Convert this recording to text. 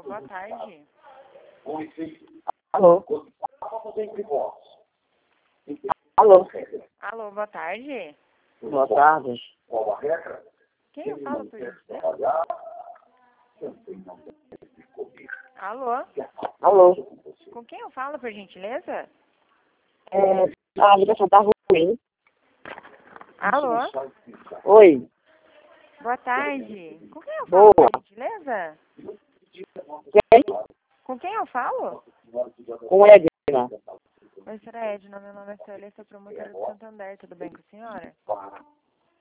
Boa tarde. Alô? Alô? Alô, boa tarde. Boa tarde. Quem eu falo, por gentileza? Alô? Alô? Com quem eu falo, por gentileza? A ligação tá ruim. Alô? Oi. Boa tarde. Com quem eu falo, Boa. por gentileza? Quem? Com quem eu falo? Com Edna. Oi, senhora Edna, meu nome é Célia, sou promotora do Santander, tudo bem com a senhora?